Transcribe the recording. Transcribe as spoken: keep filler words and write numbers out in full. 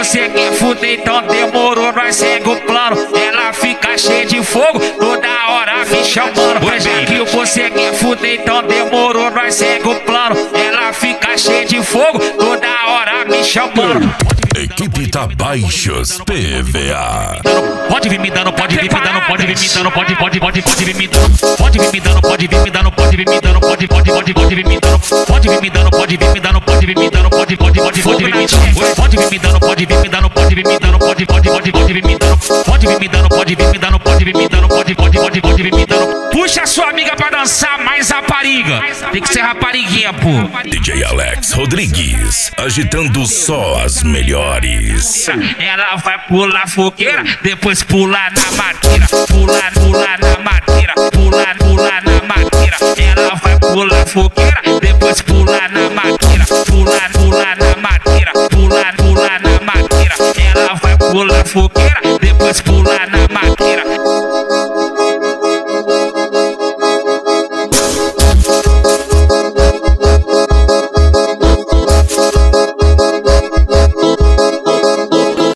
você quer fuder, então demorou, nós segue o plano. Ela fica cheia de fogo, toda hora me chamando. Mas já que você quer fuder, então demorou, nós segue o plano. Ela fica cheia de fogo, toda hora me chamando. Equipe Tabaixos P V A. Pode vir me dando, pode vir me dando, pode vir me dando, pode, pode, pode, pode vir me dando. Pode vir me dando, pode vir me dando, pode vir me dando, pode, pode, pode, pode vir me dando. Pode vir me dando, pode vir me dando, pode vir me dando, pode, pode, pode, pode vir me dando. Pode vir me dando, pode vir me dando, pode vir me dando, pode, pode, pode, pode vir me dando. Pode vir me dando, pode vir me dando, pode vir me dando, pode, pode, pode, pode vir me dando. Puxa a sua amiga pra dançar mais rapariga. Tem que ser rapariguinha, pô. D J Alex Rodrigues, agitando só as melhores. Ela vai pular fogueira, depois pular na madeira. Pular, pular na madeira, pular, pular na madeira. Ela vai pular fogueira, depois pular na madeira. Pular